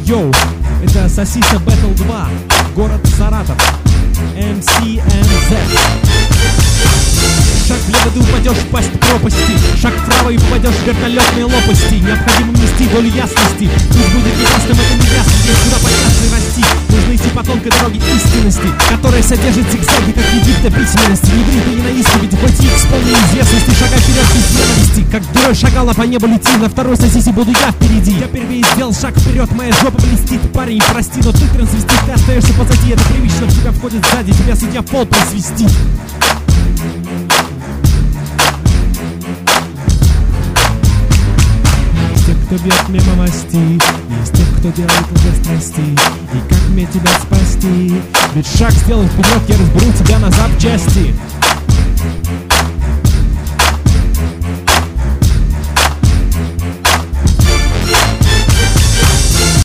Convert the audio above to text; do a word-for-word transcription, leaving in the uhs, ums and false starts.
Йоу, это Сосиса Battle два, город Саратов, эм си эн зет. Шаг влево, ты упадешь в пасть пропасти. Шаг вправо и попадешь в вертолетные лопасти. Необходимо внести долю ясности. Пусть будет неясным, это не ясно. Здесь куда подняться и расти. Нужно идти по тонкой дороге истинности, которая содержит зигзаги, как Египта письменности. Не ври, ты не наиски, ведь хоть и в полной известности. Шагай вперед без ненависти. Как герой шагала по небу лети. На второй сосисе буду я впереди. Я первый сделал шаг вперед, моя жопа блестит. Парень, прости, но ты трансвестит. Ты остаешься позади, это привычно в тебя входит сзади. Тебя судья в пол просвистит. Кто бьет мимо мости, есть тех, кто делает уже страсти. И как мне тебя спасти? Ведь шаг сделан вперед, я разберу тебя на запчасти.